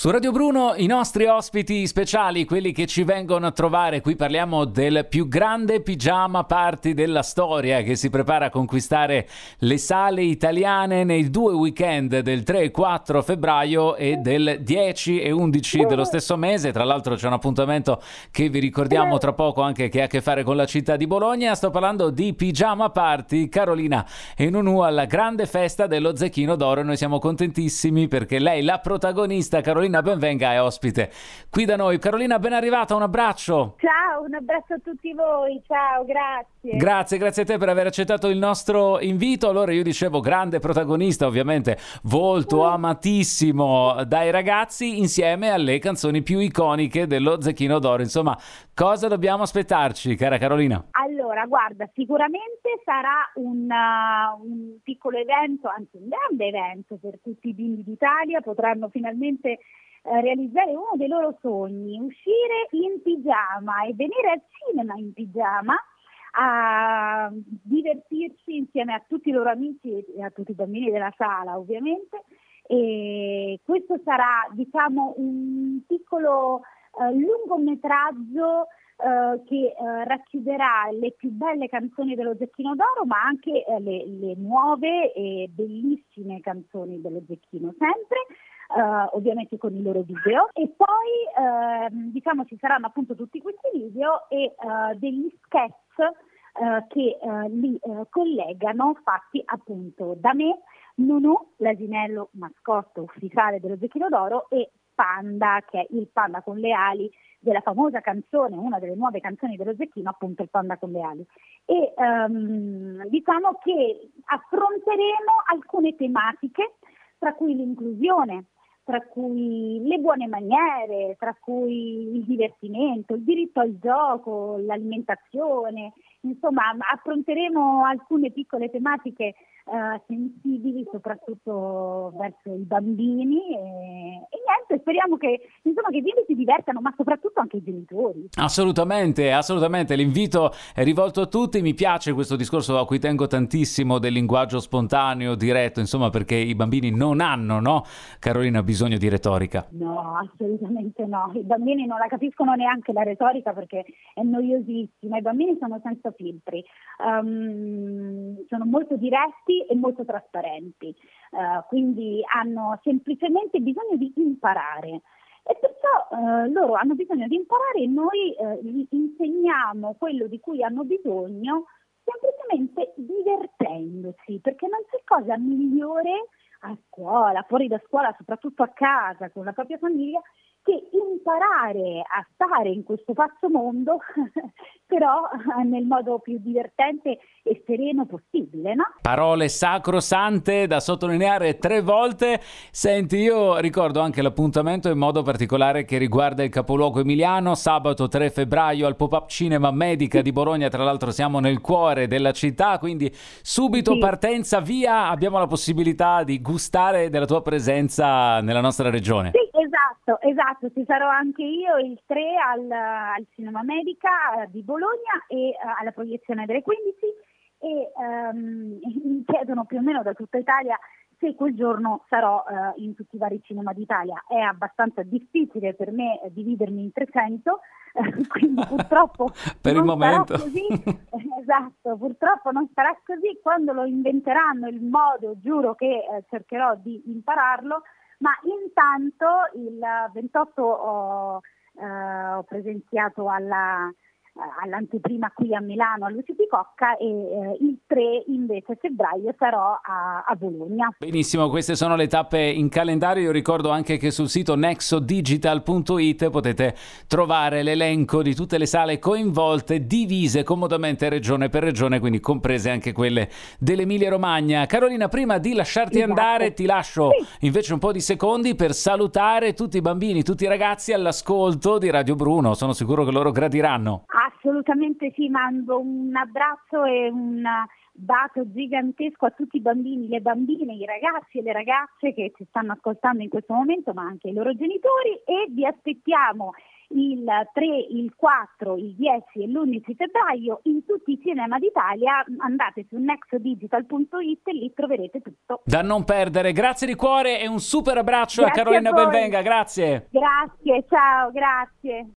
Su Radio Bruno i nostri ospiti speciali, quelli che ci vengono a trovare, qui parliamo del più grande pigiama party della storia che si prepara a conquistare le sale italiane nei 2 weekend del 3 e 4 febbraio e del 10 e 11 dello stesso mese. Tra l'altro c'è un appuntamento che vi ricordiamo tra poco anche che ha a che fare con la città di Bologna. Sto parlando di Pigiama Party, Carolina e Nunu alla grande festa dello Zecchino d'Oro. Noi siamo contentissimi perché lei, la protagonista, Carolina, benvenga, è ospite qui da noi. Carolina, ben arrivata, un abbraccio. Ciao, un abbraccio a tutti voi, ciao, grazie. Grazie a te per aver accettato il nostro invito. Allora, io dicevo, grande protagonista, ovviamente, volto amatissimo dai ragazzi insieme alle canzoni più iconiche dello Zecchino d'Oro. Insomma, cosa dobbiamo aspettarci, cara Carolina? Allora, guarda, sicuramente sarà un piccolo evento, anzi un grande evento per tutti i bimbi d'Italia. Potranno finalmente realizzare uno dei loro sogni, uscire in pigiama e venire al cinema in pigiama a divertirsi insieme a tutti i loro amici e a tutti i bambini della sala, ovviamente. E questo sarà, diciamo, un piccolo lungometraggio che racchiuderà le più belle canzoni dello Zecchino d'Oro, ma anche le nuove e bellissime canzoni dello Zecchino, sempre ovviamente con i loro video. E poi diciamo ci saranno appunto tutti questi video e degli sketch che li collegano, fatti appunto da me, Nunu, l'asinello mascotte ufficiale dello Zecchino d'Oro, e Panda, che è il panda con le ali della famosa canzone, una delle nuove canzoni dello Zecchino, appunto il panda con le ali. E diciamo che affronteremo alcune tematiche, tra cui l'inclusione, tra cui le buone maniere, tra cui il divertimento, il diritto al gioco, l'alimentazione. Insomma, affronteremo alcune piccole tematiche sensibili soprattutto verso i bambini e niente, speriamo che i bimbi si divertano, ma soprattutto anche i genitori. Assolutamente, l'invito è rivolto a tutti. Mi piace questo discorso a cui tengo tantissimo del linguaggio spontaneo, diretto, insomma, perché i bambini non hanno, no, Carolina, bisogno di retorica. No, assolutamente no, i bambini non la capiscono neanche la retorica perché è noiosissima. I bambini sono senza filtri, sono molto diretti e molto trasparenti, quindi hanno semplicemente bisogno di imparare e perciò loro hanno bisogno di imparare e noi gli insegniamo quello di cui hanno bisogno semplicemente divertendosi, perché non c'è cosa migliore a scuola, fuori da scuola, soprattutto a casa con la propria famiglia, che imparare a stare in questo pazzo mondo però nel modo più divertente e sereno possibile, no? Parole sacrosante da sottolineare 3 volte. Senti, io ricordo anche l'appuntamento in modo particolare che riguarda il capoluogo emiliano, sabato 3 febbraio al Pop-Up Cinema Medica di Bologna. Tra l'altro siamo nel cuore della città, quindi subito Sì. Partenza via, abbiamo la possibilità di gustare della tua presenza nella nostra regione. Sì, esatto, ci sarò anche io il 3 al Cinema Medica di Bologna e alla proiezione delle 15 e mi chiedono più o meno da tutta Italia se quel giorno sarò in tutti i vari cinema d'Italia. È abbastanza difficile per me dividermi in 300, quindi purtroppo per il momento sarà così. Esatto, purtroppo non sarà così. Quando lo inventeranno il modo, giuro che cercherò di impararlo. Ma intanto il 28 ho presenziato all'anteprima qui a Milano a Luci Picocca e il 3 invece febbraio sarò a Bologna. Benissimo, queste sono le tappe in calendario. Io ricordo anche che sul sito nexodigital.it potete trovare l'elenco di tutte le sale coinvolte, divise comodamente regione per regione, quindi comprese anche quelle dell'Emilia Romagna. Carolina, prima di lasciarti andare ti lascio invece un po' di secondi per salutare tutti i bambini, tutti i ragazzi all'ascolto di Radio Bruno. Sono sicuro che loro gradiranno. Assolutamente sì, mando un abbraccio e un bacio gigantesco a tutti i bambini, le bambine, i ragazzi e le ragazze che ci stanno ascoltando in questo momento, ma anche i loro genitori, e vi aspettiamo il 3, il 4, il 10 e l'11 febbraio in tutti i cinema d'Italia. Andate su nexodigital.it e lì troverete tutto. Da non perdere. Grazie di cuore e un super abbraccio Grazie a Carolina a voi. Benvenga, grazie. Grazie, ciao, grazie.